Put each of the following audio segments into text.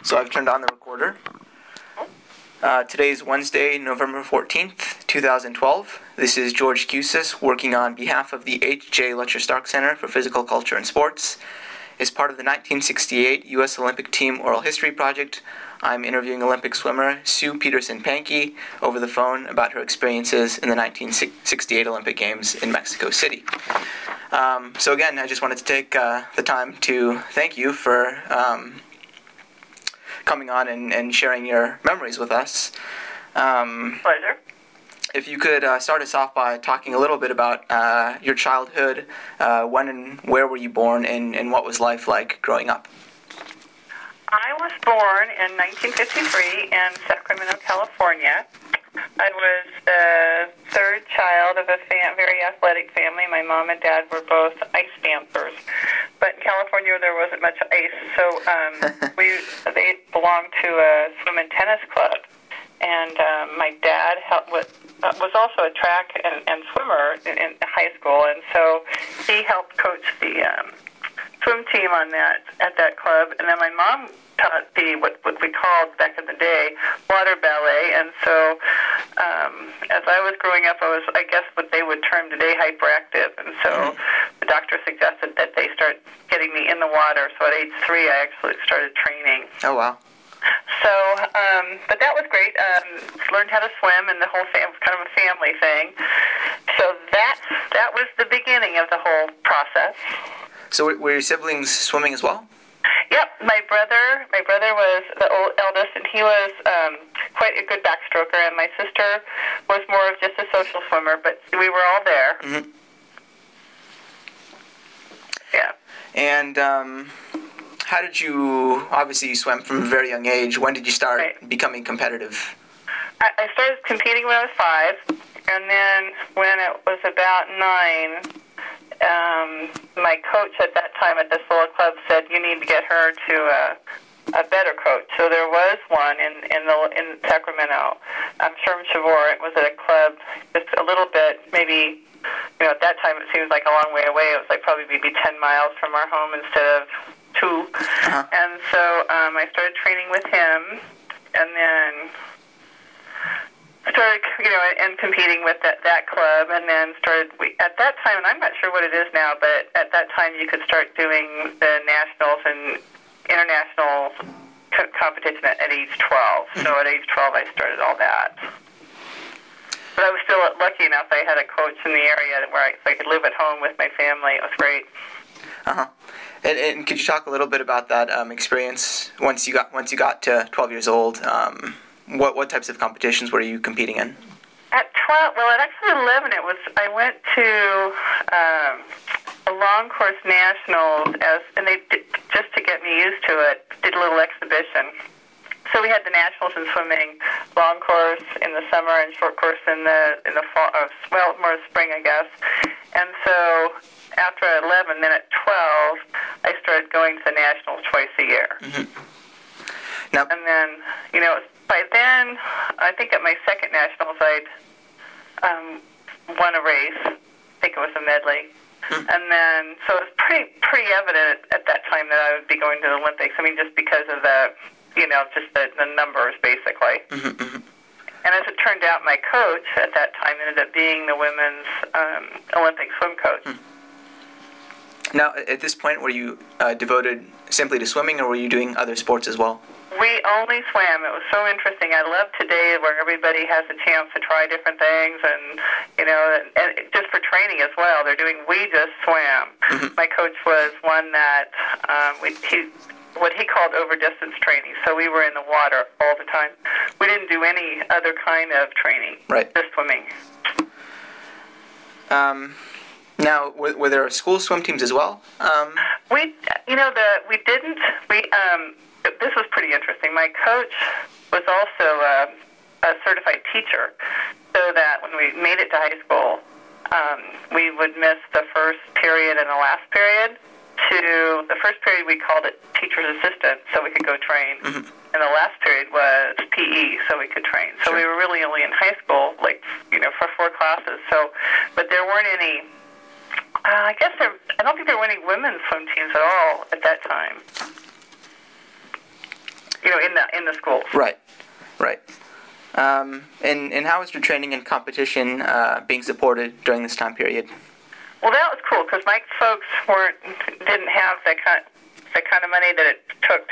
So I've turned on the recorder. Today is Wednesday, November 14th, 2012. This is George Cusis working on behalf of the H.J. Letcher Stark Center for Physical Culture and Sports. As part of the 1968 U.S. Olympic Team Oral History Project, I'm interviewing Olympic swimmer Sue Peterson-Pankey over the phone about her experiences in the 1968 Olympic Games in Mexico City. So again, I just wanted to take the time to thank you for coming on and sharing your memories with us. Pleasure. If you could start us off by talking a little bit about your childhood, when and where were you born, and what was life like growing up? I was born in 1953 in Sacramento, California. I was the third child of a very athletic family. My mom and dad were both ice dancers, but in California there wasn't much ice, so they belonged to a swim and tennis club. And my dad was also a track and swimmer in high school, and so he helped coach the swim team at that club. And then my mom taught what we called back in the day water ballet. And so as I was growing up, I was, I guess, what they would term today hyperactive. And so the doctor suggested that they start getting me in the water. So at age 3, I actually started training. Oh, wow. So, but that was great. Learned how to swim, and the whole kind of a family thing. So that was the beginning of the whole process. So were your siblings swimming as well? Yep, my brother was the eldest, and he was quite a good backstroker, and my sister was more of just a social swimmer, but we were all there. Mm-hmm. Yeah. And how did you, obviously you swam from a very young age, when did you start becoming competitive? I started competing when I was 5, and then when it was about 9, my coach at that time at the Sola Club said, you need to get her to a better coach. So there was one in Sacramento. Sherm Shavor. It was at a club just a little bit, maybe, at that time it seems like a long way away. It was like probably maybe 10 miles from our home instead of 2. Uh-huh. And so I started training with him, and then started, and competing with that club, and then at that time, and I'm not sure what it is now, but at that time you could start doing the nationals and international competition at age 12. So at age 12 I started all that. But I was still lucky enough I had a coach in the area where I could live at home with my family. It was great. Uh-huh. And could you talk a little bit about that experience once you got to 12 years old? What types of competitions were you competing in? At 12, well, at actually 11, I went to a long course nationals, and they did, just to get me used to it, did a little exhibition. So we had the nationals in swimming, long course in the summer and short course in the fall, more spring, I guess. And so after 11, then at 12, I started going to the nationals twice a year. Mm-hmm. Now, and then, by then, I think at my second nationals, I'd won a race. I think it was a medley. Mm-hmm. And then, so it was pretty evident at that time that I would be going to the Olympics. I mean, just because of the, just the numbers, basically. Mm-hmm, mm-hmm. And as it turned out, my coach at that time ended up being the women's Olympic swim coach. Mm-hmm. Now, at this point, were you devoted simply to swimming, or were you doing other sports as well? We only swam. It was so interesting. I love today where everybody has a chance to try different things, and and just for training as well. We just swam. Mm-hmm. My coach was one that what he called over distance training. So we were in the water all the time. We didn't do any other kind of training. Right. Just swimming. Now, were there school swim teams as well? We didn't. This was pretty interesting. My coach was also a certified teacher, so that when we made it to high school, we would miss the first period and the last period. To the first period, we called it teacher's assistant, so we could go train. Mm-hmm. And the last period was PE, so we could train. So we were really only in high school, for 4 classes. So, but there weren't any. I don't think there were any women's swim teams at all at that time. in the schools. Right. And how is your training and competition being supported during this time period? Well, that was cool because my folks didn't have the kind of money that it took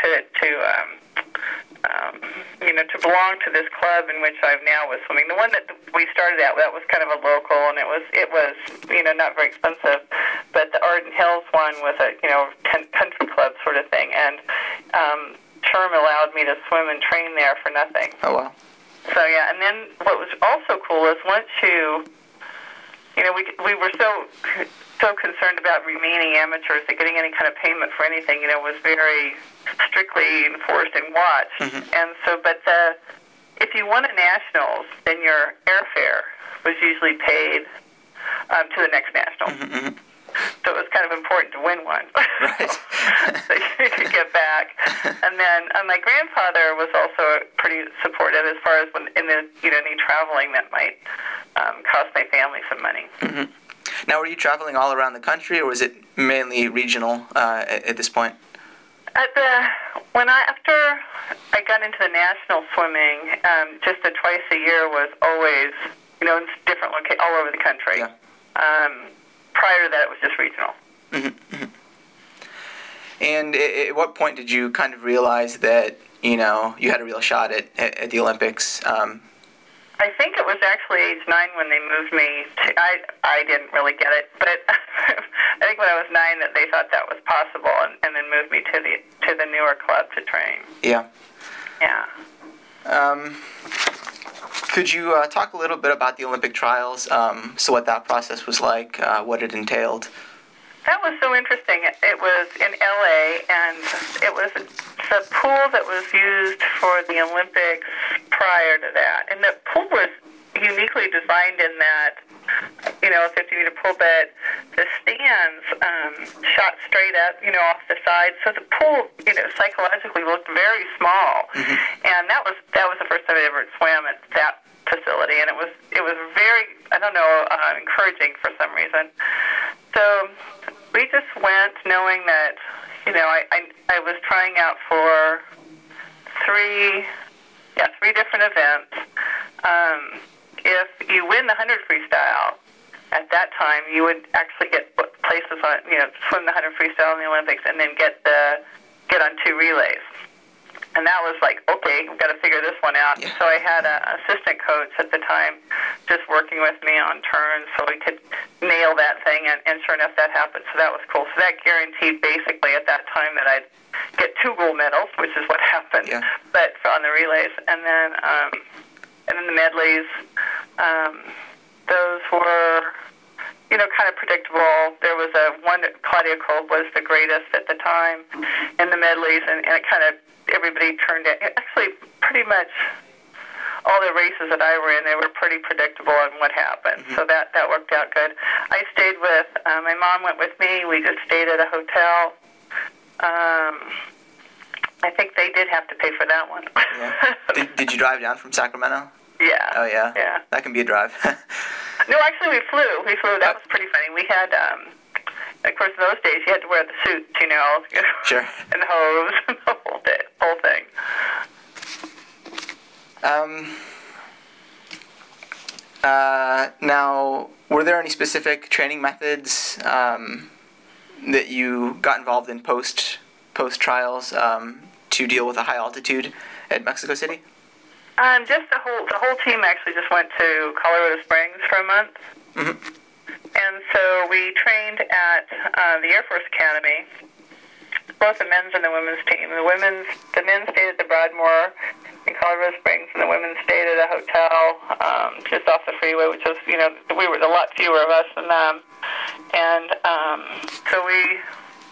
to belong to this club in which I'm now was swimming. The one that we started at, that was kind of a local, and it was not very expensive. But the Arden Hills one was a country club sort of thing, and SHRM allowed me to swim and train there for nothing. Oh wow! So yeah, and then what was also cool is once we were so concerned about remaining amateurs that getting any kind of payment for anything, was very strictly enforced and watched. Mm-hmm. And so, if you won a nationals, then your airfare was usually paid to the next national. Mm-hmm. So it was kind of important to win one, right. so you could get back. And then my grandfather was also pretty supportive as far as any traveling that might cost my family some money. Mm-hmm. Now, were you traveling all around the country, or was it mainly regional at this point? After I got into the national swimming, just the twice a year was always, in different locations all over the country. Yeah. Prior to that, it was just regional. Mm-hmm. Mm-hmm. And at what point did you kind of realize that, you had a real shot at the Olympics? I think it was actually age 9 when they moved me to, I didn't really get it, but I think when I was 9 that they thought that was possible and then moved me to the newer club to train. Yeah. Yeah. Could you talk a little bit about the Olympic trials, so what that process was like, what it entailed? That was so interesting. It was in L.A., and it was the pool that was used for the Olympics prior to that. And the pool was uniquely designed in that, a 50-meter pool, but the stands shot straight up, off the side. So the pool, psychologically looked very small. Mm-hmm. And that was the first time I ever swam at that facility. And it was very, encouraging for some reason. So we just went knowing that, I was trying out for three different events. If you win the 100 freestyle, at that time you would actually get places on, swim the 100 freestyle in the Olympics, and then get on 2 relays. And that was like, okay, we've got to figure this one out. Yeah. So I had an assistant coach at the time just working with me on turns so we could nail that thing, and sure enough, that happened. So that was cool. So that guaranteed basically at that time that I'd get 2 gold medals, which is what happened, yeah. But on the relays. And then the medleys, those were, kind of predictable. There was one, Claudia Kolb was the greatest at the time in the medleys, and it kind of, everybody turned it. Actually, pretty much all the races that I were in, they were pretty predictable on what happened. Mm-hmm. So that worked out good. I stayed with, my mom went with me. We just stayed at a hotel. I think they did have to pay for that one. Yeah. Did you drive down from Sacramento? Yeah. Oh, yeah? Yeah. That can be a drive. No, actually, we flew. That was pretty funny. We had, of course, in those days, you had to wear the suits, Sure. And the hose, and the whole thing. Now, were there any specific training methods that you got involved in post trials to deal with a high altitude at Mexico City? Just the whole team actually just went to Colorado Springs for a month. Mm-hmm. And so we trained at the Air Force Academy, both the men's and the women's team. The men stayed at the Broadmoor in Colorado Springs, and the women stayed at a hotel just off the freeway, which was, we were a lot fewer of us than them. And so we,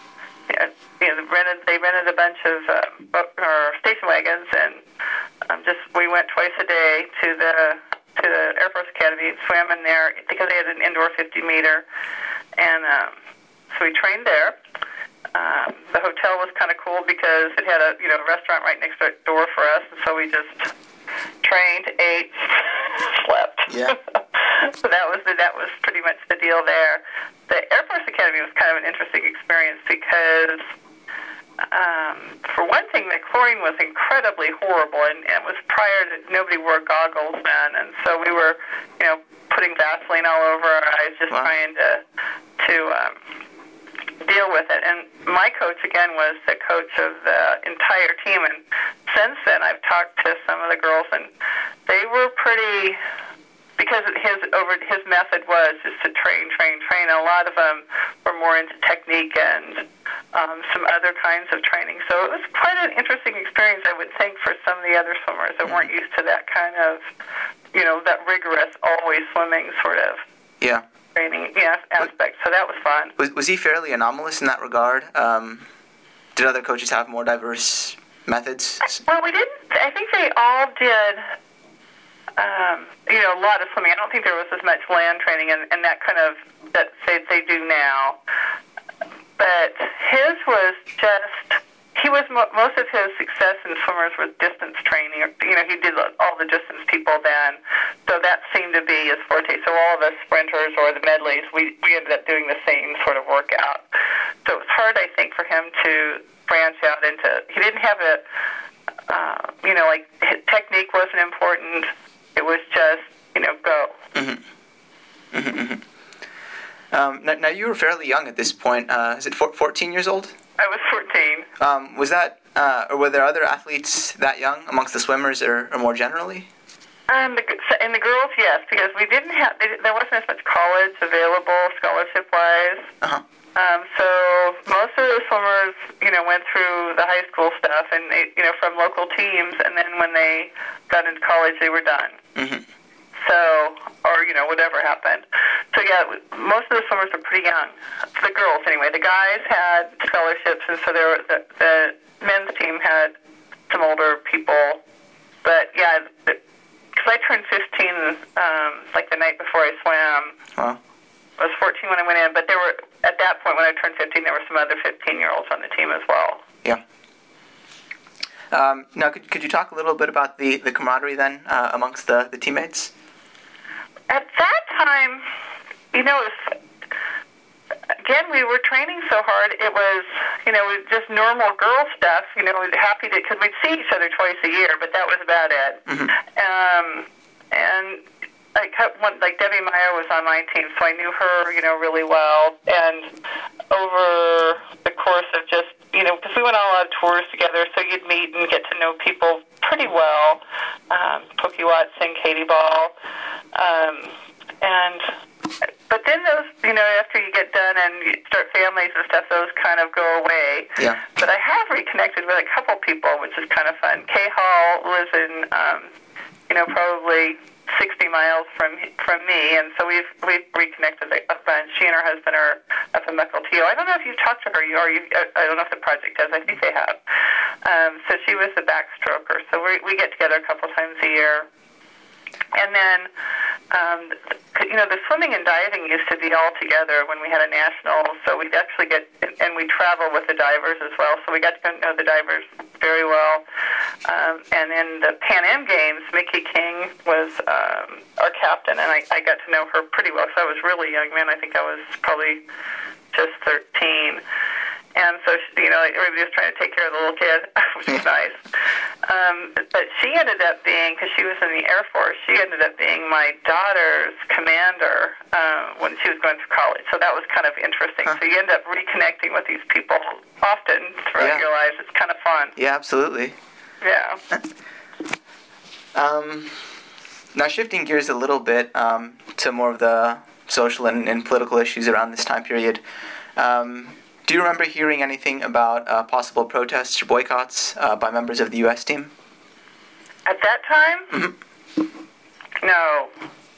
they rented a bunch of station wagons, and we went twice a day to the Air Force Academy and swam in there because they had an indoor 50-meter, and so we trained there. The hotel was kind of cool because it had a restaurant right next door for us, and so we just trained, ate, slept. Yeah. So that was pretty much the deal there. The Air Force Academy was kind of an interesting experience because for one thing, the chlorine was incredibly horrible, and it was prior to nobody wore goggles then, and so we were, putting Vaseline all over our eyes, just trying to deal with it. And my coach, again, was the coach of the entire team, and since then I've talked to some of the girls, and they were pretty, because his method was just to train. A lot of them were more into technique and some other kinds of training. So it was quite an interesting experience, I would think, for some of the other swimmers that weren't used to that kind of, that rigorous, always swimming sort of training aspect. So that was fun. Was he fairly anomalous in that regard? Did other coaches have more diverse methods? Well, we didn't. I think they all did. A lot of swimming. I don't think there was as much land training and that kind of that they do now. But his was just. Most of his success in swimmers was distance training. He did all the distance people then, so that seemed to be his forte. So all of us sprinters or the medleys, we ended up doing the same sort of workout. So it was hard, I think, for him to branch out into. He didn't have his technique wasn't important. It was just, go. Mm-hmm. Mm-hmm. Now you were fairly young at this point. Is it 14 years old? I was 14. Was that, or were there other athletes that young amongst the swimmers, or more generally? In the girls, yes, because we didn't have, there wasn't as much college available scholarship-wise. Uh-huh. So most of the swimmers, went through the high school stuff and they, from local teams, and then when they got into college, they were done. Mm-hmm. So, or whatever happened. So yeah, most of the swimmers were pretty young. The girls, anyway. The guys had scholarships, and so the men's team had some older people. But yeah, because I turned 15 like the night before I swam. Wow. I was 14 when I went in, but there were, at that point when I turned 15, there were some other 15-year-olds on the team as well. Yeah. Now, could you talk a little bit about the camaraderie then amongst the teammates? At that time, again, we were training so hard. It was, just normal girl stuff. We were happy because we'd see each other twice a year, but that was about it. Mm-hmm. And like Debbie Meyer was on my team, so I knew her, really well. And over the course of just, because we went on a lot of tours together, so you'd meet and get to know people pretty well. Pookie Watson, Katie Ball. But then those, after you get done and you start families and stuff, those kind of go away. Yeah. But I have reconnected with a couple people, which is kind of fun. Kay Hall lives in, probably 60 miles from me, and so we've reconnected a bunch. She and her husband are up in Mukilteo. I don't know if you've talked to her. I don't know if the project does. I think they have. So she was the backstroker. So we get together a couple times a year. And then, the swimming and diving used to be all together when we had a national. So we'd actually and we travel with the divers as well. So we got to know the divers very well. And in the Pan Am Games, Mickey King was our captain, and I got to know her pretty well. So I was really young then. I think I was probably just 13. And so, everybody was trying to take care of the little kid, which was nice. But she ended up being, because she was in the Air Force, she ended up being my daughter's commander when she was going through college. So that was kind of interesting. Huh. So you end up reconnecting with these people often throughout your lives. It's kind of fun. Yeah, absolutely. Yeah. Now, shifting gears a little bit to more of the social and political issues around this time period, do you remember hearing anything about possible protests or boycotts by members of the U.S. team? At that time? Mm-hmm. No.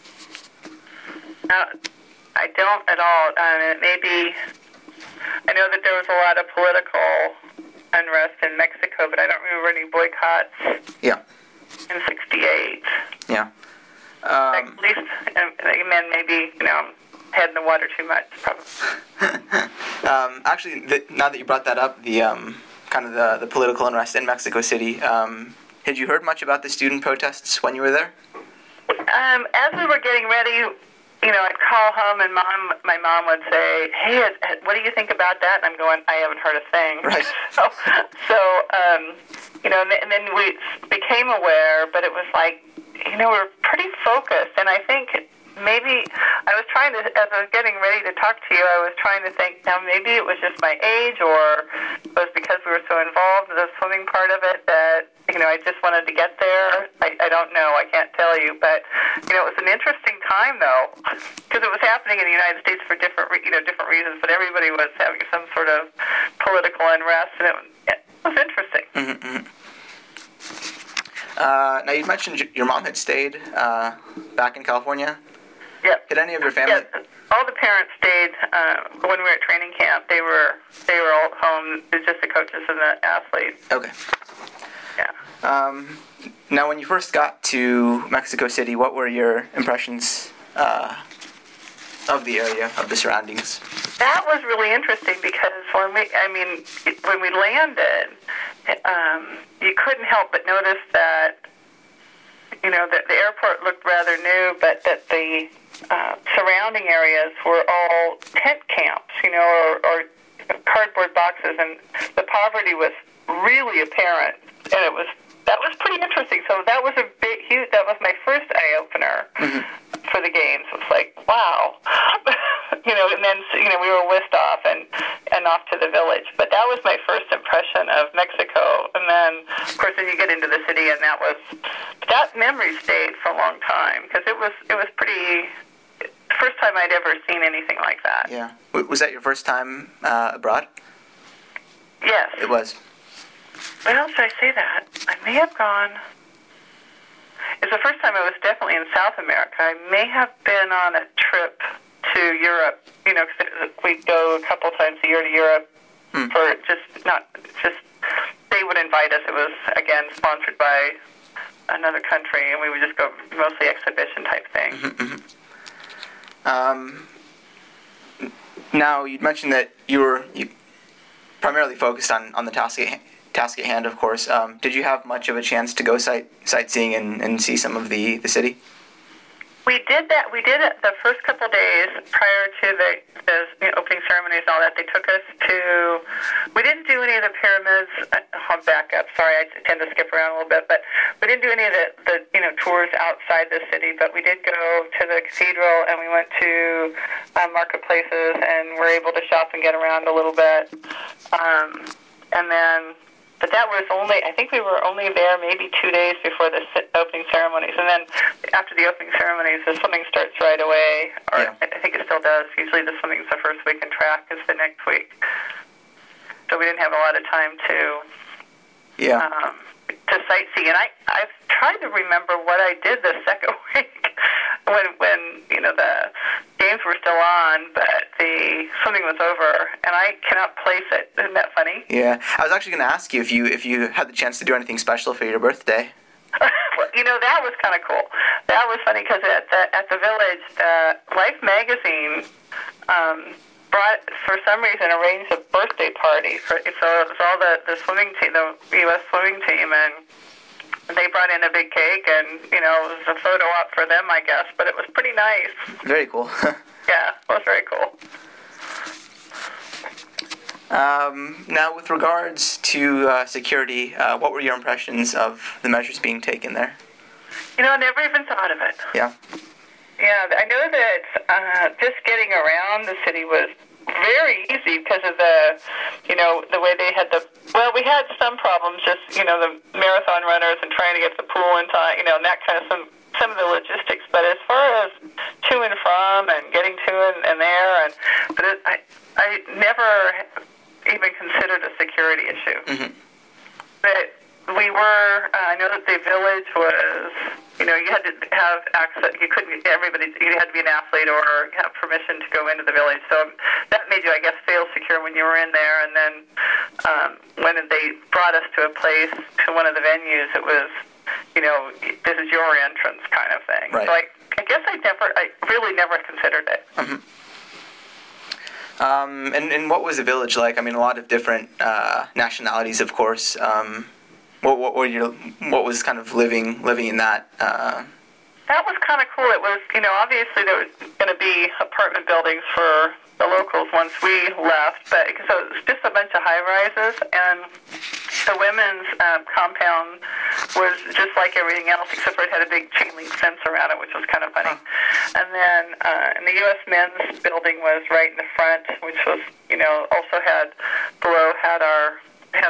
I don't at all. Maybe I know that there was a lot of political unrest in Mexico, but I don't remember any boycotts. Yeah. In '68. Yeah. At least, maybe head in the water too much, probably. Actually, now that you brought that up, the kind of the political unrest in Mexico City, had you heard much about the student protests when you were there? As we were getting ready, I'd call home, and my mom would say, "Hey, what do you think about that?" And I'm going, "I haven't heard a thing." Right. And then we became aware, but it was like, we were pretty focused, and I think maybe I was trying to, as I was getting ready to talk to you, I was trying to think, now maybe it was just my age, or it was because we were so involved in the swimming part of it that, I just wanted to get there. I don't know. I can't tell you. But, it was an interesting time, though, because it was happening in the United States for different reasons, but everybody was having some sort of political unrest, and it was interesting. Mm-hmm. Now, you mentioned your mom had stayed back in California. Yep. Did any of your family? Yes. All the parents stayed when we were at training camp. They were all home. It's just the coaches and the athletes. Okay. Yeah. Now, when you first got to Mexico City, what were your impressions of the area, of the surroundings? That was really interesting because when we landed, you couldn't help but notice that, that the airport looked rather new, but that the surrounding areas were all tent camps, or cardboard boxes, and the poverty was really apparent, and that was pretty interesting. So that was that was my first eye-opener for the games. It was like, wow. And then, we were whisked off and off to the village. But that was my first impression of Mexico. And then, of course, then you get into the city, and that memory stayed for a long time, because it was pretty, first time I'd ever seen anything like that. Yeah. Was that your first time abroad? Yes. It was. Well, should I say that? I may have gone. It's the first time I was definitely in South America. I may have been on a trip to Europe, because we go a couple times a year to Europe for they would invite us. It was, again, sponsored by another country, and we would just go mostly exhibition type thing. Now, you mentioned that you primarily focused on the task at hand, of course. Did you have much of a chance to go sightseeing and see some of the city? We did that. We did it the first couple of days prior to the opening ceremonies and all that. They took us to. We didn't do any of the pyramids. I'll back up. Sorry, I tend to skip around a little bit, but we didn't do any of the tours outside the city. But we did go to the cathedral, and we went to marketplaces, and were able to shop and get around a little bit. And then. But that was I think we were only there maybe 2 days before the opening ceremonies. And then after the opening ceremonies, the swimming starts right away. Or yeah. I think it still does. Usually the swimming's the first week, and track is the next week. So we didn't have a lot of time to sightsee. And I've tried to remember what I did the second week when the games were still on, but the swimming was over, and I cannot place it. Isn't that funny? Yeah, I was actually going to ask you if you had the chance to do anything special for your birthday. That was kind of cool. That was funny because at the village, Life magazine for some reason arranged a birthday party so it was all the swimming team, the U.S. swimming team, and they brought in a big cake, and it was a photo op for them, I guess. But it was pretty nice. Very cool. Yeah, it was very cool. Now, with regards to security, what were your impressions of the measures being taken there? I never even thought of it. Yeah. Yeah, I know that just getting around the city was very easy because of the way they had we had some problems, just, the marathon runners and trying to get the pool in time, and that kind of some of the logistics. But as far as to and from and getting to and there, I never even considered a security issue. Mm-hmm. But we were, I know that the village was, you had to have access, you had to be an athlete or have permission to go into the village. So that made you, I guess, feel secure when you were in there. And then when they brought us to one of the venues, it was, this is your entrance kind of thing. Right. So I guess I really never considered it. Mm-hmm. And what was the village like? I mean, a lot of different nationalities, of course. What was kind of living in that that was kind of cool. It was, obviously there was going to be apartment buildings for the locals once we left, but so it was just a bunch of high-rises, and the women's compound was just like everything else, except for it had a big chain link fence around it, which was kind of funny. And then and the U.S. men's building was right in the front, which was, also had our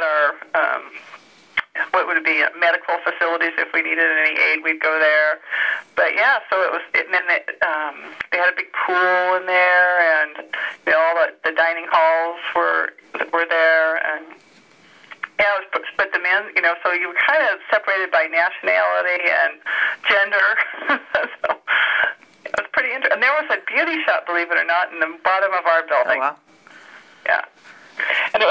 what would it be, medical facilities. If we needed any aid, we'd go there. But yeah, so it was, and then they had a big pool in there, and all the dining halls were there, and yeah, but the men, so you were kind of separated by nationality and gender. So it was pretty interesting. And there was a beauty shop, believe it or not, in the bottom of our building. Oh, wow. Yeah. And it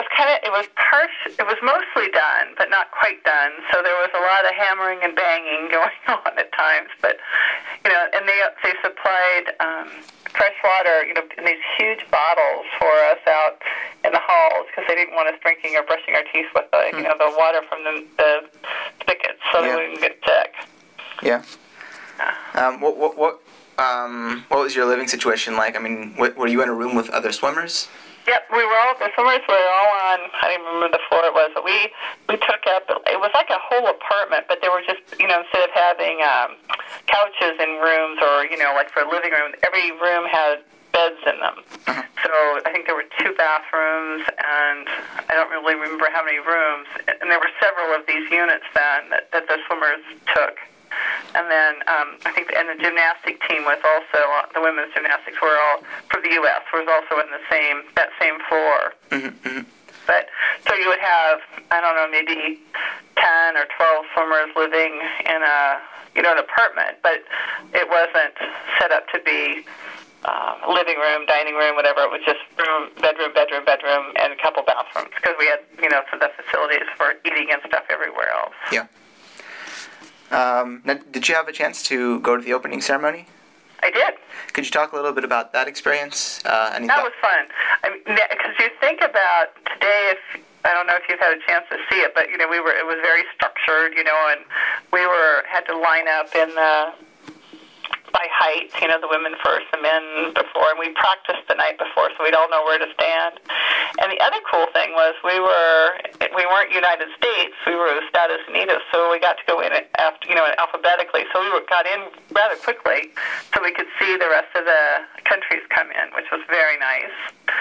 was mostly done, but not quite done. So there was a lot of hammering and banging going on at times. But, and they supplied fresh water, in these huge bottles for us out in the halls, because they didn't want us drinking or brushing our teeth with the water from the spigots, so that we wouldn't get sick. Yeah. What was your living situation like? I mean, were you in a room with other swimmers? Yep, the swimmers were all on, I don't even remember the floor it was, but we took up, it was like a whole apartment, but they were just, instead of having couches in rooms or, like for a living room, every room had beds in them. Uh-huh. So I think there were 2 bathrooms, and I don't really remember how many rooms, and there were several of these units then that the swimmers took. And then I think the gymnastic team was also, the women's gymnastics were all, for the U.S., was also in that same floor. Mm-hmm. But, so you would have, I don't know, maybe 10 or 12 swimmers living in an apartment, but it wasn't set up to be living room, dining room, whatever. It was just bedroom, and a couple bathrooms, because we had, some of the facilities for eating and stuff everywhere else. Yeah. Now, did you have a chance to go to the opening ceremony? I did. Could you talk a little bit about that experience? That was fun. Because you think about today, I don't know if you've had a chance to see it, but it was very structured, and we had to line up by height, the women first, the men before, and we practiced the night before, so we'd all know where to stand. And the other cool thing was we weren't United States, we were Estados Unidos, so we got to go in after, alphabetically, so we got in rather quickly, so we could see the rest of the countries come in, which was very nice.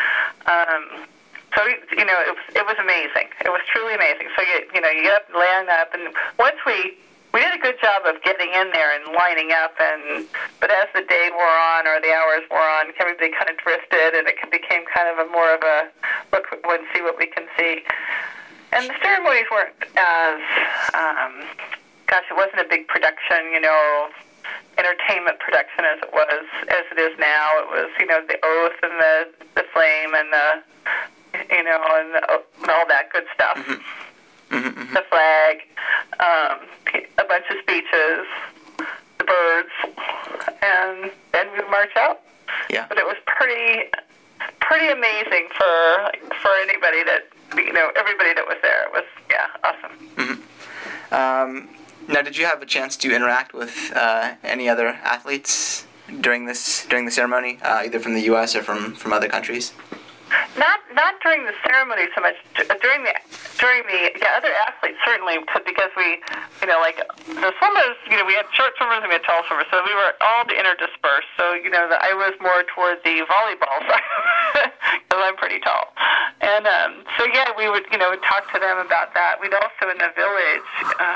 So, it was amazing. It was truly amazing. So, you get up, land up, and once we did a good job of getting in there and lining up, but as the day wore on or the hours wore on, everybody kind of drifted, and it became kind of more of a look and see what we can see. And the ceremonies weren't as, it wasn't a big production, entertainment production as it is now. It was, the oath and the flame and and all that good stuff. Mm-hmm. Mm-hmm. The flag, a bunch of speeches, the birds, and then we would march out. Yeah. But it was pretty amazing for anybody that, everybody that was there. It was, awesome. Mm-hmm. Now, did you have a chance to interact with any other athletes during the ceremony, either from the U.S. or from other countries? Not during the ceremony so much. During the other athletes certainly, because we, like the swimmers, we had short swimmers and we had tall swimmers, so we were all interdispersed. So I was more toward the volleyball side because I'm pretty tall, and we would talk to them about that. We'd also in the village,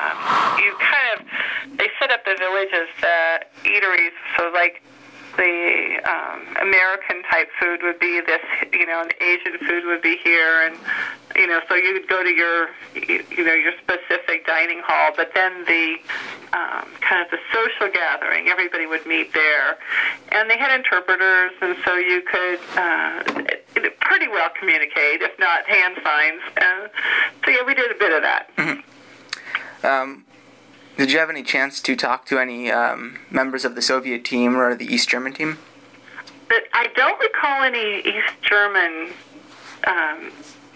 they set up the village as eateries, so like. The American type food would be this, and the Asian food would be here, and so you would go to your specific dining hall. But then the kind of the social gathering, everybody would meet there, and they had interpreters, and so you could pretty well communicate, if not hand signs. So we did a bit of that. Mm-hmm. Did you have any chance to talk to any members of the Soviet team or the East German team? But I don't recall any East German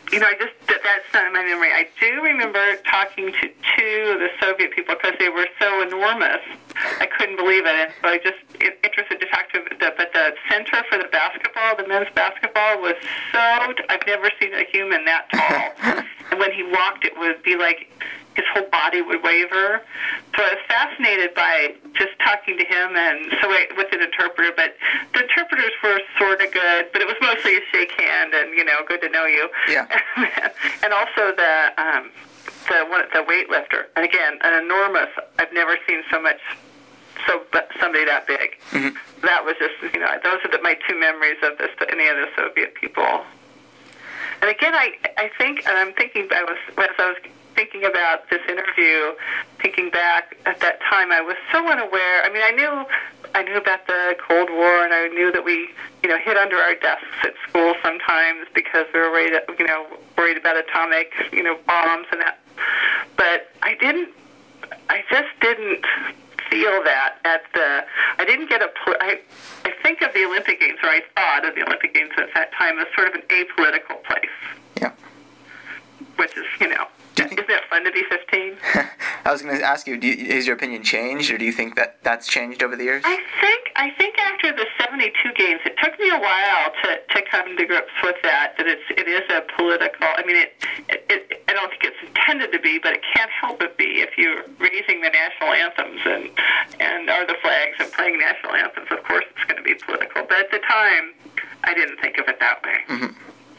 that's not in my memory. I do remember talking to two of the Soviet people because they were so enormous. I couldn't believe it. And so I just interested to talk to them. But the center for the basketball, the men's basketball, was I've never seen a human that tall. And when he walked, it would be like his whole body would waver. So I was fascinated by just talking to him and with an interpreter. But the interpreters were sort of good, but it was mostly a shake hand and, good to know you. Yeah. And also the weightlifter. And again, an enormous, I've never seen somebody that big. Mm-hmm. That was just, those are my two memories of any of the Soviet people. And again, I think, and I'm thinking, as I was thinking about this interview, thinking back at that time, I was so unaware. I mean, I knew about the Cold War, and I knew that we, hid under our desks at school sometimes because we were worried about atomic, bombs and that. But I just didn't feel that I didn't get I think of the Olympic Games, or I thought of the Olympic Games at that time as sort of an apolitical place. Yeah. Which is, isn't it fun to be 15? I was going to ask you, has your opinion changed, or do you think that that's changed over the years? I think after the 72 games, it took me a while to come to grips with that it is a political, I mean, I don't think it's intended to be, but it can't help but be if you're raising the national anthems and are the flags and playing national anthems. Of course, it's going to be political. But at the time, I didn't think of it that way. Mm-hmm.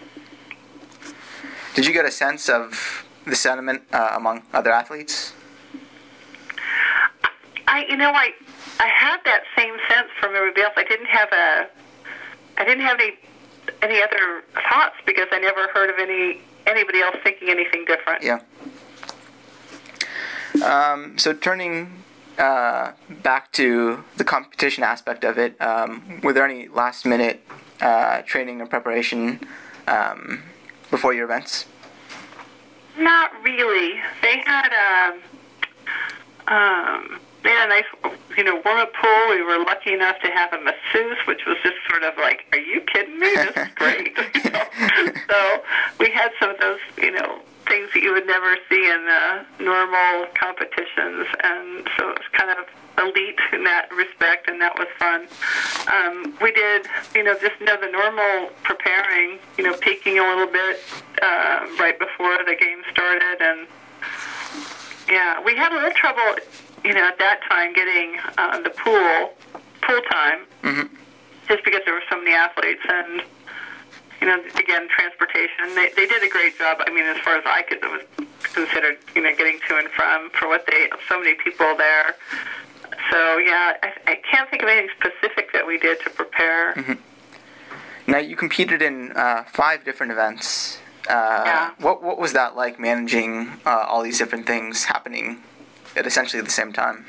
Did you get a sense of the sentiment among other athletes? I had that same sense from everybody else. I didn't have any other thoughts because I never heard of anybody else thinking anything different. Yeah. So turning back to the competition aspect of it, were there any last-minute training or preparation before your events? Not really. They had a nice, warm-up pool. We were lucky enough to have a masseuse, which was just sort of like, are you kidding me? This is great. So we had some of those, things that you would never see in normal competitions, and so it was kind of elite in that respect, and that was fun. We did, just the normal preparing, peaking a little bit right before the game started, and yeah, we had a little trouble, at that time getting the pool time, mm-hmm. just because there were so many athletes, and again, transportation. They did a great job. I mean, as far as I could, it was considered, getting to and from for so many people there. So, yeah, I can't think of anything specific that we did to prepare. Mm-hmm. Now, you competed in 5 different events. Yeah. What was that like, managing all these different things happening at essentially the same time?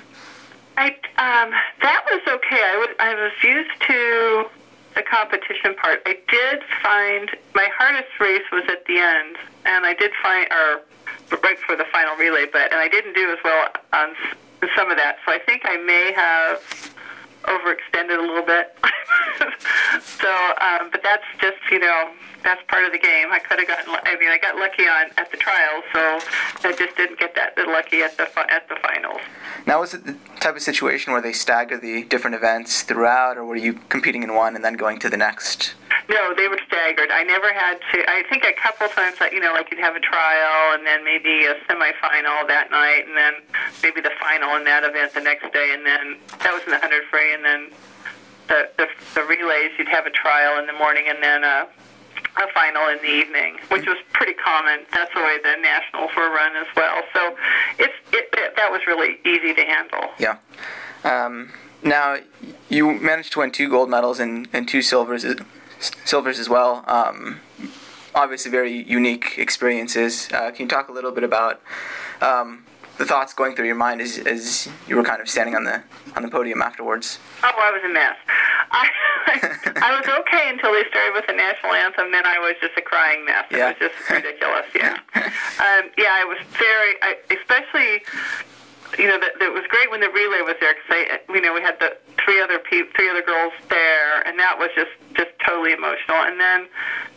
That was okay. I was used to the competition part. I did find my hardest race was at the end, and I did find, right for the final relay, and I didn't do as well on some of that. So I think I may have overextended a little bit. So, but that's just, that's part of the game. I could have I got lucky at the trials, so I just didn't get that lucky at the finals. Now, was it the type of situation where they stagger the different events throughout, or were you competing in one and then going to the next? No, they were staggered. I never had to. I think a couple times, like you'd have a trial and then maybe a semifinal that night, and then maybe the final in that event the next day, and then that was in the 100 free, and then the relays, you'd have a trial in the morning and then a final in the evening, which was pretty common. That's the way the nationals were run as well. So that was really easy to handle. Yeah. Now, you managed to win 2 gold medals and 2 silvers as well. Obviously, very unique experiences. Can you talk a little bit about the thoughts going through your mind as you were kind of standing on the podium afterwards? Oh, I was a mess. I was okay until they started with the national anthem. Then I was just a crying mess. Yeah. It was just ridiculous. Yeah. I was especially. That was great when the relay was there because we had the three other girls there, and that was just totally emotional. And then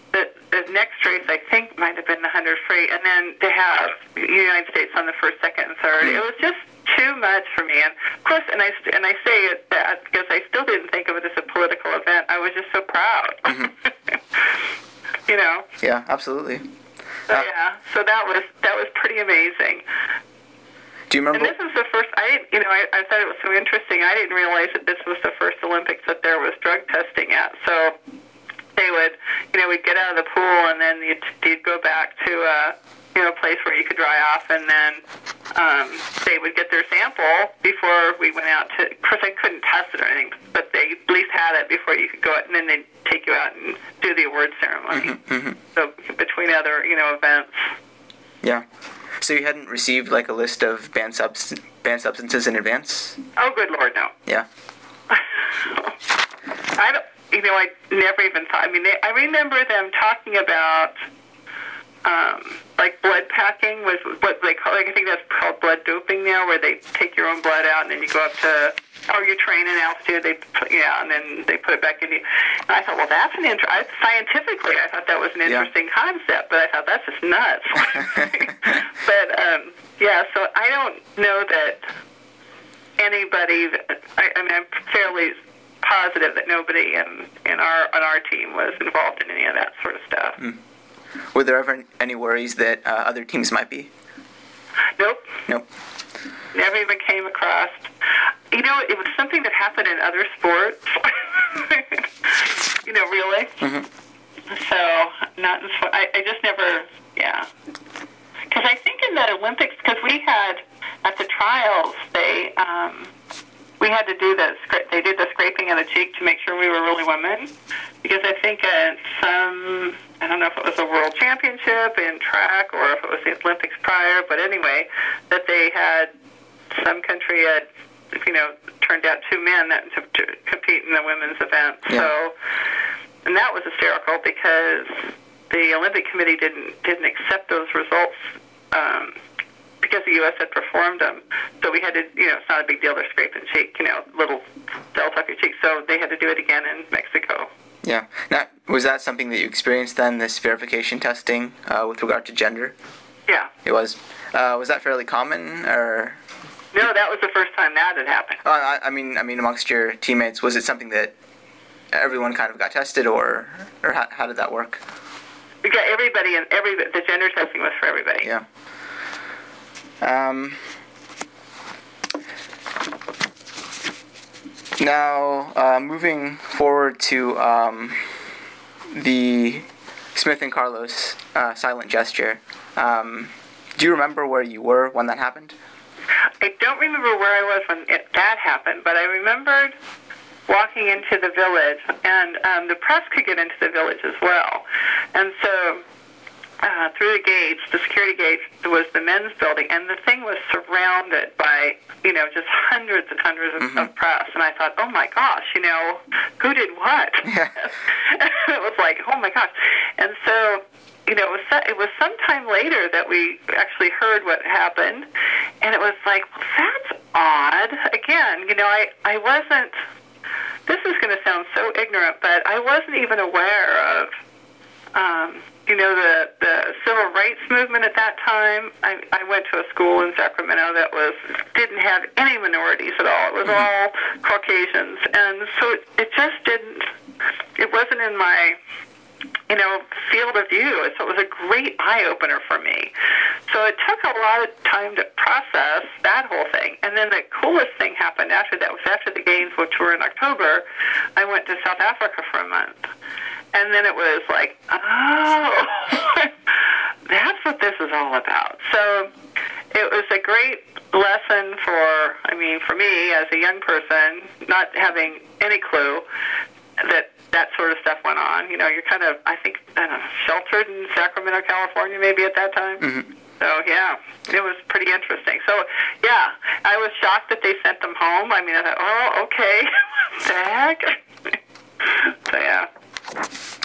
the next race, I think, might have been the 100 free, and then to have the United States on the first, second, and third. It was just too much for me. And of course, and I say it that because I still didn't think of it as a political event. I was just so proud. You know. Yeah, absolutely. So so that was pretty amazing. Do you remember? And this was the first. I thought it was so interesting. I didn't realize that this was the first Olympics that there was drug testing at. So they would, we'd get out of the pool, and then you'd go back to a place where you could dry off, and then they would get their sample before we went out to. Of course, I couldn't test it or anything, but they at least had it before you could go out, and then they'd take you out and do the award ceremony. So between other, events. Yeah. So you hadn't received like a list of banned substances in advance? Oh, good Lord, no. Yeah. I don't. I never even thought. I remember them talking about. Like blood packing was what they call. I think that's called blood doping now, where they take your own blood out and then you go up to, you train in altitude. And then they put it back in you. And I thought, well, that's scientifically, I thought that was an interesting concept, but I thought that's just nuts. But so I don't know that anybody. I'm fairly positive that nobody on our team was involved in any of that sort of stuff. Were there ever any worries that other teams might be? Nope. Nope. Never even came across. It was something that happened in other sports. Really. So, not in sport. I just never, Because I think in the Olympics, because we had, at the trials, we had to do they did the scraping of the cheek to make sure we were really women. Because I think at I don't know if it was a world championship in track or if it was the Olympics prior, but anyway, that they had, some country had, turned out 2 men that to compete in the women's event. Yeah. So, and that was hysterical because the Olympic Committee didn't accept those results because the U.S. had performed them. So we had to, it's not a big deal. They're scraping cheek, little cells off your cheek. So they had to do it again in Mexico. Yeah. Now, was that something that you experienced then, this verification testing with regard to gender? Yeah. It was. Was that fairly common, or? No, that was the first time that had happened. I mean, amongst your teammates, was it something that everyone kind of got tested, or how did that work? We got everybody, and the gender testing was for everybody. Yeah. Now, moving forward to the Smith and Carlos silent gesture. Do you remember where you were when that happened? I don't remember where I was when that happened, but I remembered walking into the village, and the press could get into the village as well. And so through the gates, the security gates, was the men's building, and the thing was surrounded by, just hundreds and hundreds of press. And I thought, oh my gosh, who did what? Yeah. It was like, oh my gosh. And so, it was sometime later that we actually heard what happened, and it was like, well, that's odd. Again, I wasn't, this is going to sound so ignorant, but I wasn't even aware of, the civil rights movement at that time. I went to a school in Sacramento that didn't have any minorities at all. It was all Caucasians, and so it just it wasn't in my field of view. So it was a great eye-opener for me. So it took a lot of time to process that whole thing. And then the coolest thing happened after that was after the games, which were in October, I went to South Africa for a month. And then it was like, oh, that's what this is all about. So it was a great lesson for me as a young person, not having any clue that sort of stuff went on. You're kind of, I don't know, sheltered in Sacramento, California, maybe at that time. Mm-hmm. So, yeah, it was pretty interesting. So, yeah, I was shocked that they sent them home. I thought, oh, okay, what the heck? So, yeah.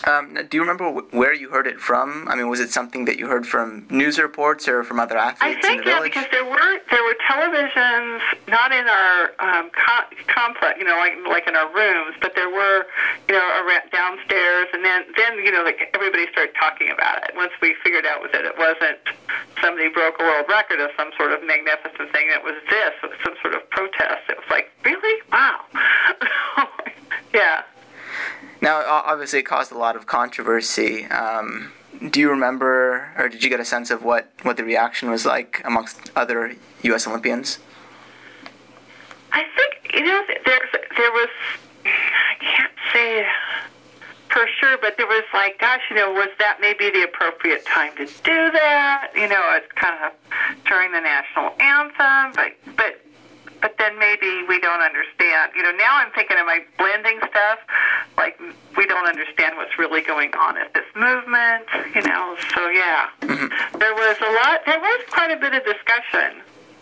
Do you remember where you heard it from? I mean, was it something that you heard from news reports or from other athletes in the village? Because there were televisions not in our complex, like in our rooms, but there were, downstairs, and then like everybody started talking about it. Once we figured out that it wasn't somebody broke a world record of some sort of magnificent thing, it was some sort of protest. It was like, really? Wow. Yeah. Now, obviously, it caused a lot of controversy. Do you remember, or did you get a sense of what the reaction was like amongst other U.S. Olympians? I think, there was, I can't say for sure, but there was like, gosh, was that maybe the appropriate time to do that? It's kind of during the national anthem, but then maybe we don't understand. Now I'm thinking, am I blending stuff? Like, we don't understand what's really going on at this movement, so yeah. Mm-hmm. There was quite a bit of discussion.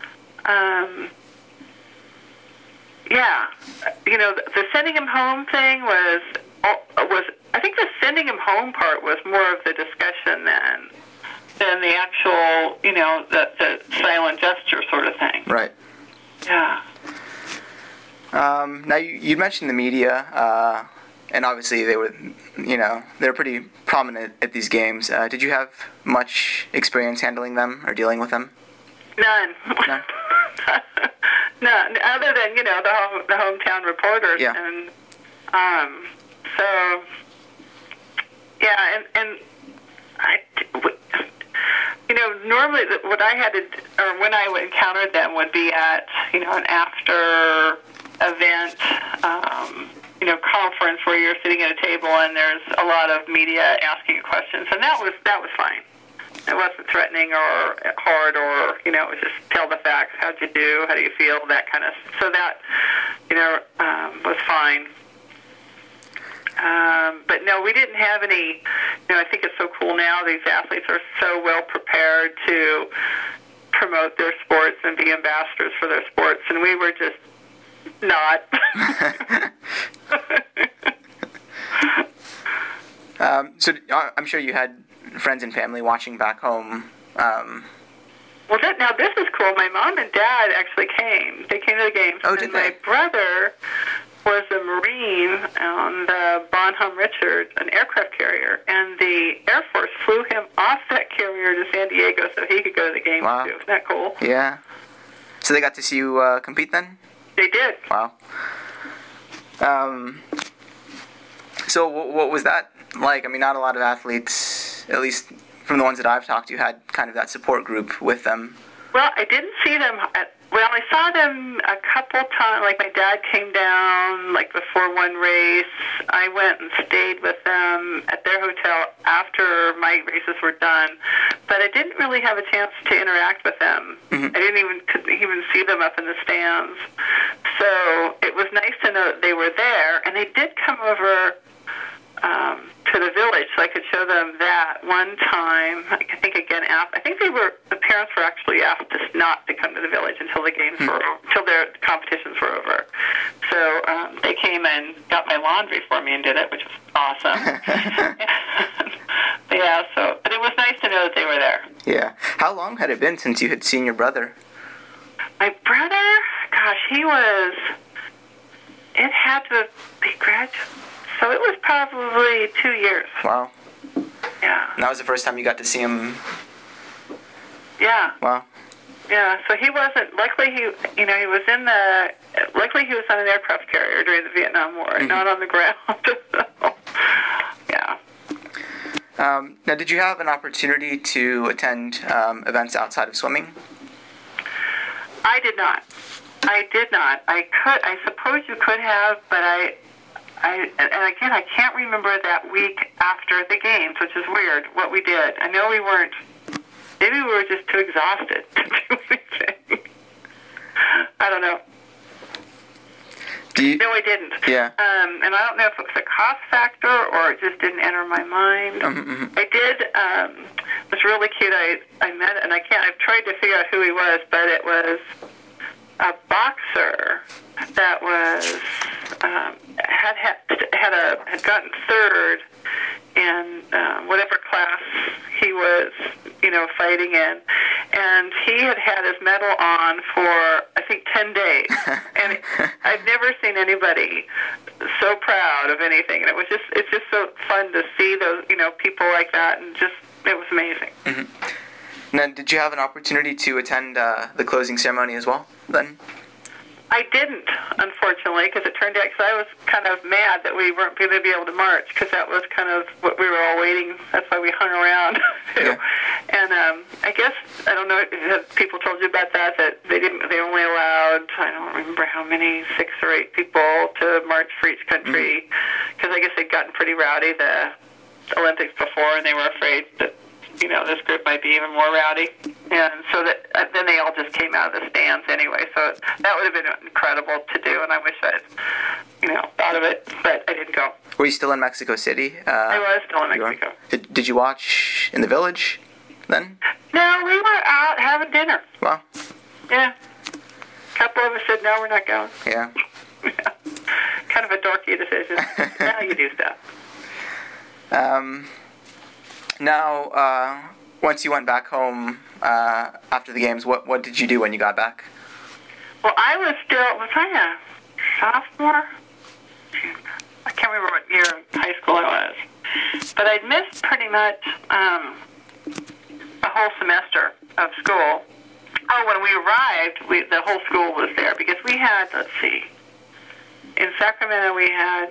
Yeah. The sending him home thing was, I think the sending him home part was more of the discussion than the actual, the silent gesture sort of thing. Right. Yeah. Now, you mentioned the media, and obviously they were, they're pretty prominent at these games. Did you have much experience handling them or dealing with them? None. None? None, other than, the hometown reporters. Yeah. And, so, yeah, and normally what I had to, or when I encountered them would be at, an after event, conference where you're sitting at a table and there's a lot of media asking you questions, and that was fine. It wasn't threatening or hard, or it was just tell the facts. How'd you do? How do you feel? That kind of. So that was fine. But no, we didn't have any. I think it's so cool now. These athletes are so well prepared to promote their sports and be ambassadors for their sports, and we were just not. So I'm sure you had friends and family watching back home. Well, now this is cool. My mom and dad actually came. They came to the games. Oh, did they? My brother was a Marine on the Bonhomme Richard, an aircraft carrier, and the Air Force flew him off that carrier to San Diego so he could go to the games wow. too. Isn't that cool? Yeah. So they got to see you compete then? They did. Wow. So what was that like? I mean, not a lot of athletes, at least from the ones that I've talked to, had kind of that support group with them. Well, I didn't see them I saw them a couple times. Like, my dad came down, like, before one race. I went and stayed with them at their hotel after my races were done. But I didn't really have a chance to interact with them. Mm-hmm. I couldn't even see them up in the stands. So it was nice to know that they were there. And they did come over to the village, so I could show them that one time. I think again, I think the parents were actually asked not to come to the village until the games were, until their competitions were over. So they came and got my laundry for me and did it, which was awesome. Yeah, but it was nice to know that they were there. Yeah. How long had it been since you had seen your brother? My brother, gosh, it had to be graduated. So it was probably 2 years. Wow. Yeah. And that was the first time you got to see him? Yeah. Wow. Yeah, so he wasn't, luckily he was on an aircraft carrier during the Vietnam War, and not on the ground. So, yeah. Now, did you have an opportunity to attend events outside of swimming? I did not. I suppose you could have, but and again, I can't remember that week after the games, which is weird, what we did. I know maybe we were just too exhausted to do anything. I don't know. No, I didn't. Yeah. And I don't know if it was a cost factor or it just didn't enter my mind. Mm-hmm. I did. It was really cute. I met, and I've tried to figure out who he was, but it was a boxer that was had gotten third in whatever class he was, fighting in. And he had his medal on for, I think, 10 days. And I've never seen anybody so proud of anything. And it's just so fun to see those, people like that. And it was amazing. Mm-hmm. Now, did you have an opportunity to attend the closing ceremony as well then? I didn't, unfortunately, because it turned out, because I was kind of mad that we weren't going to be able to march, because that was kind of what we were all waiting. That's why we hung around, too. Yeah. And I guess, I don't know if people told you about that they only allowed, I don't remember how many, 6 or 8 people to march for each country, because I guess they'd gotten pretty rowdy the Olympics before, and they were afraid that this group might be even more rowdy. And so then they all just came out of the stands anyway. So that would have been incredible to do, and I wish I'd, thought of it, but I didn't go. Were you still in Mexico City? I was still in Mexico. Did you watch in the village then? No, we were out having dinner. Wow. Yeah. A couple of us said, no, we're not going. Yeah. Kind of a dorky decision. Now you do stuff. Now, once you went back home after the games, what did you do when you got back? Well, was I a sophomore? I can't remember what year of high school I was. But I'd missed pretty much a whole semester of school. Oh, when we arrived, the whole school was there because we had, let's see, in Sacramento we had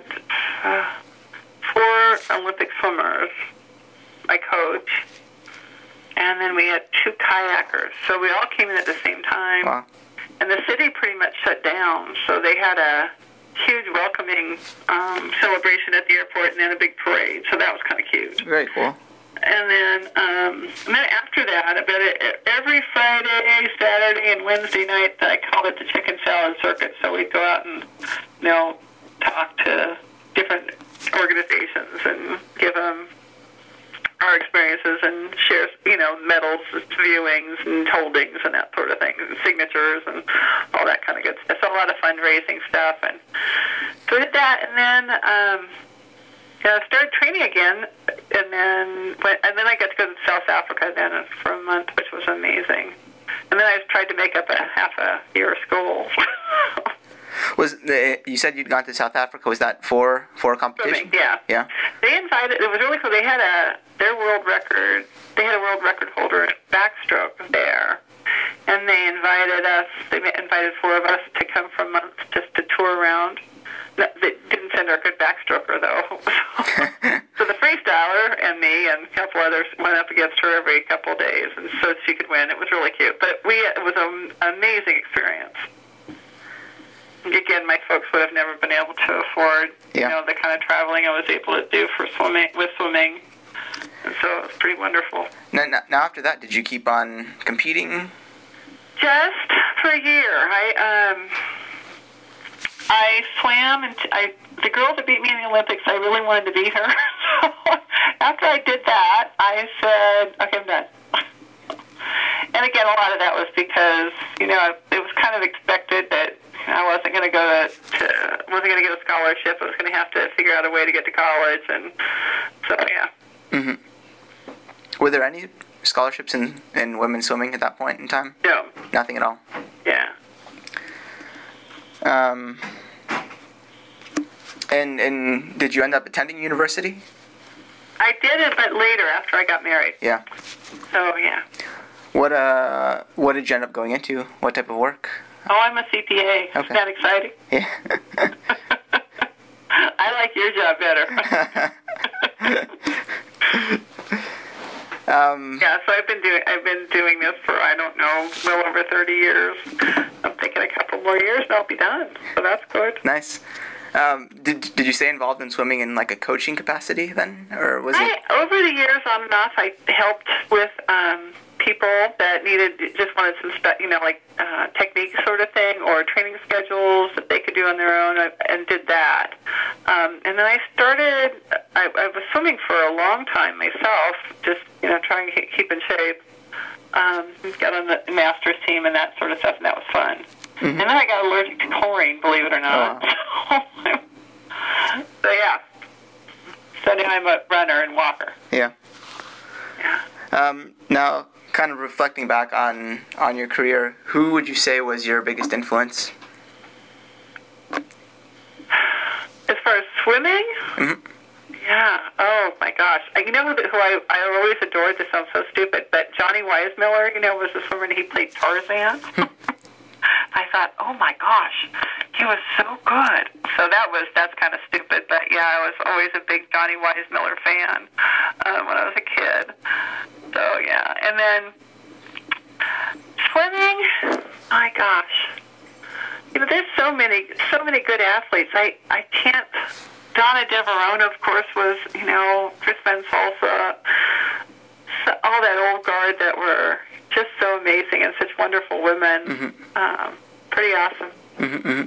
4 Olympic swimmers, my coach, and then we had 2 kayakers. So we all came in at the same time. Wow. And the city pretty much shut down. So they had a huge welcoming celebration at the airport and then a big parade. So that was kind of cute. Very cool. And then after that, about every Friday, Saturday, and Wednesday night, I called it the chicken salad circuit. So we'd go out and, talk to different organizations and give them our experiences and share, medals, viewings, and holdings, and that sort of thing, and signatures, and all that kind of good stuff. So a lot of fundraising stuff, and so we did that, and then started training again, and then I got to go to South Africa then for a month, which was amazing. And then I tried to make up a half a year of school. You said you'd gone to South Africa. Was that for a competition? Swimming, yeah. Yeah. They invited. It was really cool. They had their world record. They had a world record holder in backstroke there, and they invited us. They invited 4 of us to come for a month just to tour around. They didn't send our good backstroker though. So the freestyler and me and a couple others went up against her every couple of days, and so she could win. It was really cute. But it was an amazing experience. Again, my folks would have never been able to afford, the kind of traveling I was able to do with swimming. And so it was pretty wonderful. Now after that, did you keep on competing? Just for a year. I swam, and the girl that beat me in the Olympics, I really wanted to beat her. So after I did that, I said, okay, I'm done. And again, a lot of that was because, it was kind of expected that I wasn't going to get a scholarship. I was going to have to figure out a way to get to college, and so yeah. Mm-hmm. Were there any scholarships in women's swimming at that point in time? No. Nothing at all? Yeah. And did you end up attending university? I did it, but later, after I got married. Yeah. So, yeah. What did you end up going into? What type of work? Oh, I'm a CPA. Okay. Isn't that exciting? Yeah. I like your job better. Yeah, so I've been doing this for, I don't know, well over 30 years. I'm thinking a couple more years and I'll be done. So that's good. Nice. Did you stay involved in swimming in like a coaching capacity then, or was it? Over the years, on and off, I helped with people that wanted some technique sort of thing, or training schedules that they could do on their own, and did that. And then I started. I was swimming for a long time myself, just trying to keep in shape. Got on the master's team and that sort of stuff, and that was fun. Mm-hmm. And then I got allergic to chlorine, believe it or not. Oh. So yeah. So now I'm a runner and walker. Yeah. Yeah. Now, kind of reflecting back on your career, who would you say was your biggest influence? As far as swimming? Mm-hmm. Yeah. Oh, my gosh. You know who I always adored? This sounds so stupid, but Johnny Weissmuller, was a swimmer, and he played Tarzan. I thought, oh, my gosh, he was so good. So that's kind of stupid, but, yeah, I was always a big Johnny Weissmuller fan when I was a kid. So, yeah. And then swimming, my gosh. There's so many good athletes. I can't. Donna Deverona, of course, was, Chris Van Salsa, all that old guard that were just so amazing and such wonderful women. Mm-hmm. Pretty awesome. Mm-hmm.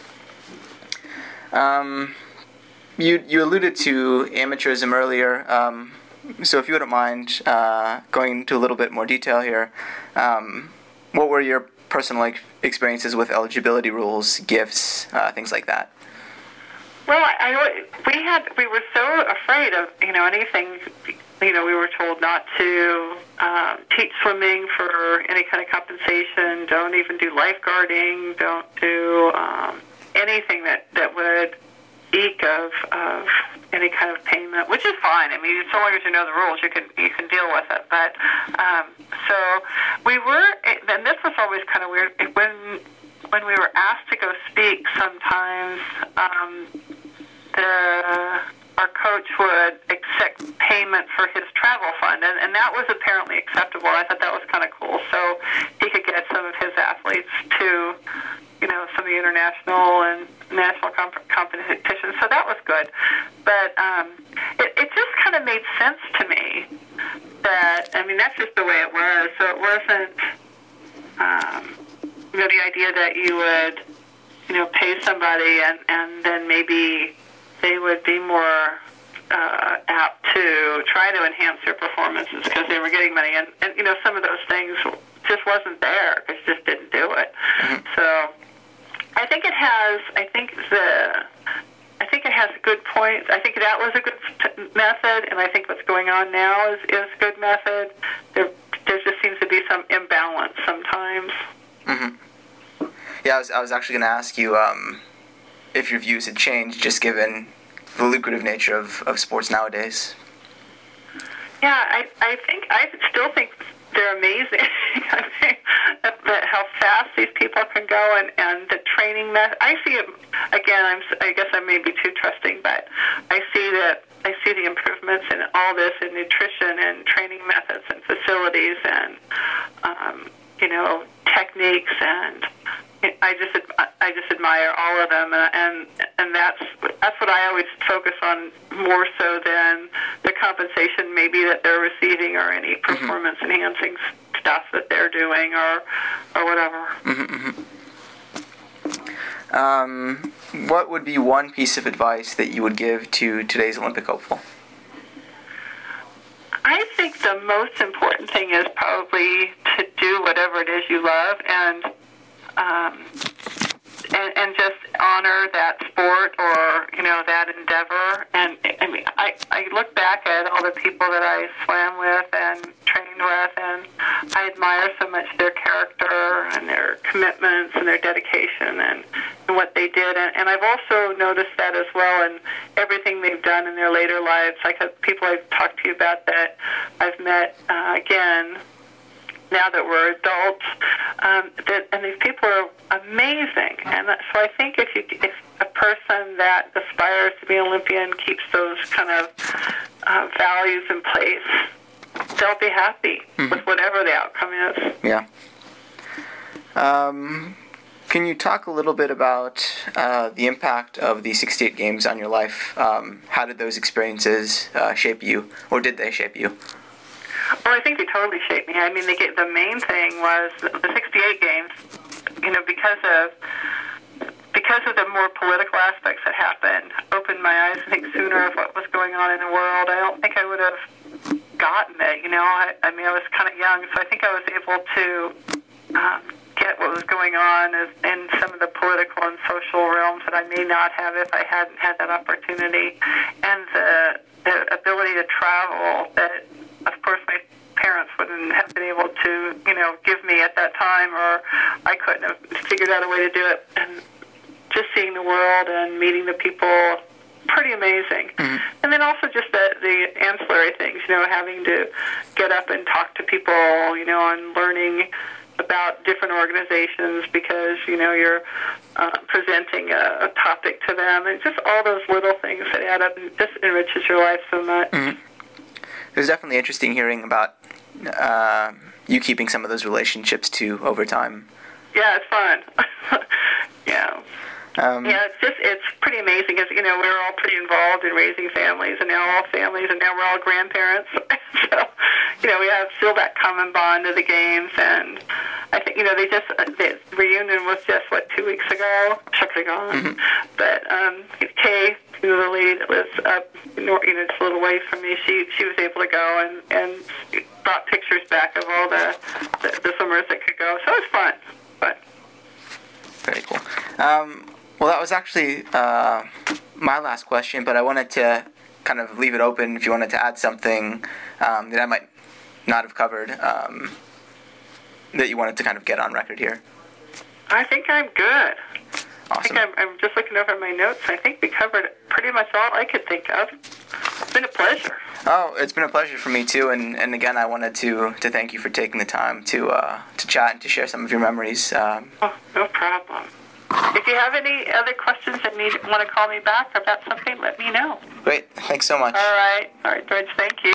You alluded to amateurism earlier, so if you wouldn't mind going into a little bit more detail here, what were your personal experiences with eligibility rules, gifts, things like that? Well, we were so afraid of anything. We were told not to teach swimming for any kind of compensation. Don't even do lifeguarding. Don't do anything that would eke of any kind of payment, which is fine. I mean, so long as you know the rules, you can deal with it. But so we were, and this was always kind of weird when we were asked to go speak. Sometimes our coach would accept payment for his travel fund, and that was apparently acceptable. I thought that was kind of cool. So he could get some of his athletes to, some of the international and national competitions. So that was good. But it just kind of made sense to me that, that's just the way it was. So it wasn't, the idea that you would, pay somebody and then maybe they would be more apt to try to enhance their performances because they were getting money. And some of those things just wasn't there because just didn't do it. Mm-hmm. So I think it has good points. I think that was a good method, and I think what's going on now is a good method. There just seems to be some imbalance sometimes. Mm-hmm. Yeah, I was actually going to ask you if your views had changed, just given the lucrative nature of sports nowadays. Yeah, I still think they're amazing. I think how fast these people can go and the training method. I see it again. I guess I may be too trusting, but I see the improvements in all this in nutrition and training methods and facilities and techniques, and I just admire all of them, and that's what I always focus on more so than the compensation maybe that they're receiving or any performance enhancing stuff that they're doing or whatever. Mm-hmm. What would be one piece of advice that you would give to today's Olympic hopeful? I think the most important thing is probably to do whatever it is you love and just honor that sport or that endeavor. And I look back at all the people that I swam with and trained with, and I admire so much their character and their commitments and their dedication and what they did. And I've also noticed that as well in everything they've done in their later lives. Like people I've talked to you about that I've met again now that we're adults, and these people are amazing. And so I think if a person that aspires to be an Olympian keeps those kind of values in place, they'll be happy with whatever the outcome is. Yeah. Can you talk a little bit about the impact of the 68 games on your life? How did those experiences shape you, or did they shape you? Well, I think they totally shaped me. I mean, the main thing was the 68 games, because of the more political aspects that happened, opened my eyes, I think, sooner of what was going on in the world. I don't think I would have gotten it, I was kind of young, so I think I was able to get what was going on in some of the political and social realms that I may not have if I hadn't had that opportunity. And the ability to travel that, of course, my parents wouldn't have been able to, give me at that time, or I couldn't have figured out a way to do it. And just seeing the world and meeting the people, pretty amazing. Mm-hmm. And then also just the ancillary things, having to get up and talk to people, and learning about different organizations because, you're presenting a topic to them, and just all those little things that add up and just enriches your life so much. Mm-hmm. It was definitely interesting hearing about you keeping some of those relationships too over time. Yeah, it's fun. Yeah. It's pretty amazing because, we're all pretty involved in raising families, and now all families, and now we're all grandparents. So, we have still that common bond of the games, and I think, the reunion was just, 2 weeks ago? Shucks are gone. Mm-hmm. But Kay, the lady that lives up, just a little ways from me, she was able to go and brought pictures back of all the swimmers that could go. So it was fun. Very cool. Well, that was actually my last question, but I wanted to kind of leave it open if you wanted to add something that I might not have covered that you wanted to kind of get on record here. I think I'm good. Awesome. I think I'm just looking over my notes. I think we covered pretty much all I could think of. It's been a pleasure. Oh, it's been a pleasure for me too, and again, I wanted to thank you for taking the time to chat and to share some of your memories. Oh, no problem. If you have any other questions and want to call me back about something, let me know. Great. Thanks so much. All right, George, thank you.